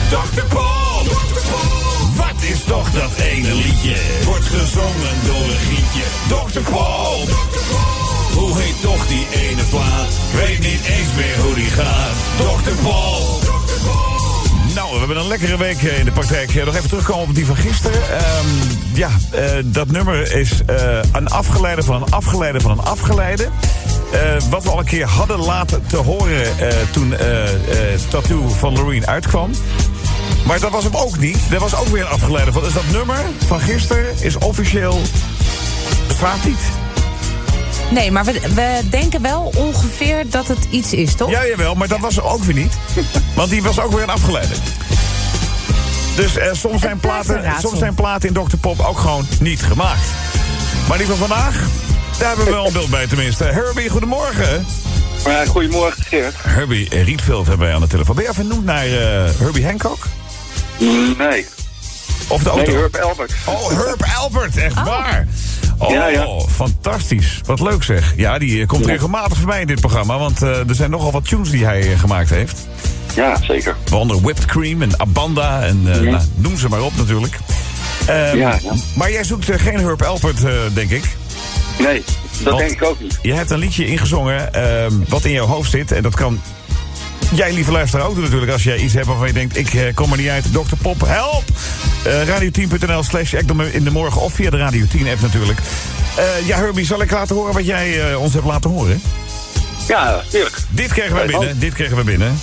Dr. Pop. Wat is toch dat ene liedje? Wordt gezongen door een gietje. Dr. Pop. Hoe heet toch die ene plaat? Ik weet niet eens meer hoe die gaat. Dr. Pop. Nou, we hebben een lekkere week in de praktijk. Nog even terugkomen op die van gisteren. Dat nummer is een afgeleide van een afgeleide van een afgeleide. Wat we al een keer hadden laten te horen toen Tattoo van Loreen uitkwam. Maar dat was hem ook niet. Dat was ook weer een afgeleide van. Dus dat nummer van gisteren is officieel... bestaat niet. Nee, maar we denken wel ongeveer dat het iets is, toch? Ja, jawel, maar dat was er ook weer niet. Want die was ook weer een afgeleide. Dus soms zijn platen in Dr. Pop ook gewoon niet gemaakt. Maar die van vandaag, daar hebben we wel een beeld bij tenminste. Herbie, goedemorgen. Goedemorgen, Geert. Herbie Rietveld hebben wij aan de telefoon. Ben je vernoemd naar Herbie Hancock? Nee. Of de auto? Nee, Herb Alpert. Oh, Herb Alpert, echt waar. Oh, ja. Fantastisch. Wat leuk zeg. Ja, die komt regelmatig voorbij in dit programma. Want er zijn nogal wat tunes die hij gemaakt heeft. Ja, zeker. Waaronder Whipped Cream en Abanda. En noem ze maar op natuurlijk. Maar jij zoekt geen Herb Alpert, denk ik. Nee, dat denk ik ook niet. Je hebt een liedje ingezongen wat in jouw hoofd zit. En dat kan jij, lieve luisteraar, ook doen natuurlijk. Als jij iets hebt waarvan je denkt, ik kom er niet uit. Dr. Pop, help! Radio10.nl/Ekdom in de morgen. Of via de Radio 10 app natuurlijk. Herbie, zal ik laten horen wat jij ons hebt laten horen? Ja, tuurlijk. Dit kregen we binnen.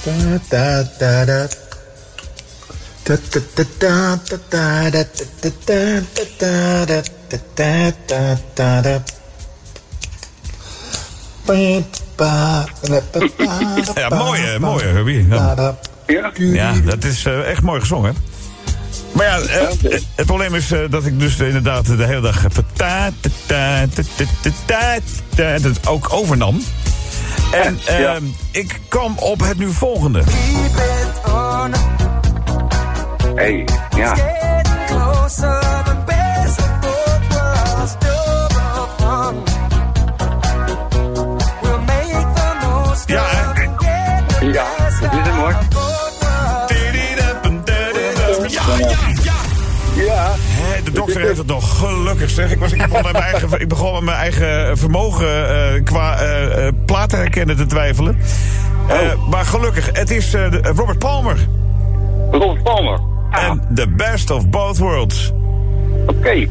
Ja, mooi Herbie. Ja, dat is echt mooi gezongen. Maar ja, het probleem is dat ik dus inderdaad de hele dag het ook overnam. En ik kwam op het nu volgende. Hey, ja. Ja, dat is hem hoor. Ja. De dokter heeft het nog gelukkig zeg. Ik begon met mijn eigen vermogen qua platen herkennen te twijfelen. Maar gelukkig, het is Robert Palmer. Robert Palmer. En The Best of Both Worlds. Oké.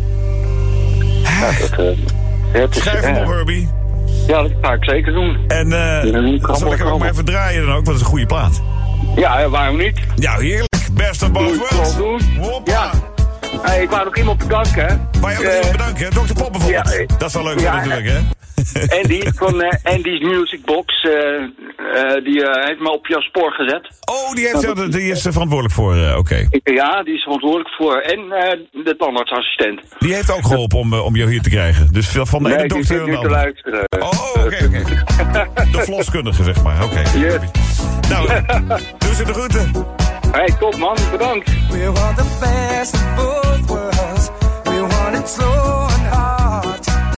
Schrijf hem op, Herbie. Ja, dat ga ik zeker doen. En zal ik hem ook maar even draaien dan ook, want dat is een goede plaat. Ja, waarom niet? Ja, heerlijk. Best of Both Worlds. Ja. Hey, ik wou nog iemand bedanken, hè. Maar je ook iemand bedanken, hè? Dr. Pop bijvoorbeeld. Ja, dat is wel leuk natuurlijk, hè. Andy van Andy's Music Box, die heeft me op jouw spoor gezet. Oh, die is verantwoordelijk voor, oké. Ja, die is verantwoordelijk voor. En de tandartsassistent. Die heeft ook geholpen om jou hier te krijgen. Dus van de ene dokter naar de andere. Te luisteren. Oh, oké. De verloskundige, zeg maar. Oké. Yes. Nou, doe ze de groeten. Hey, top man, bedankt. We want the best of both worlds. We want it slow.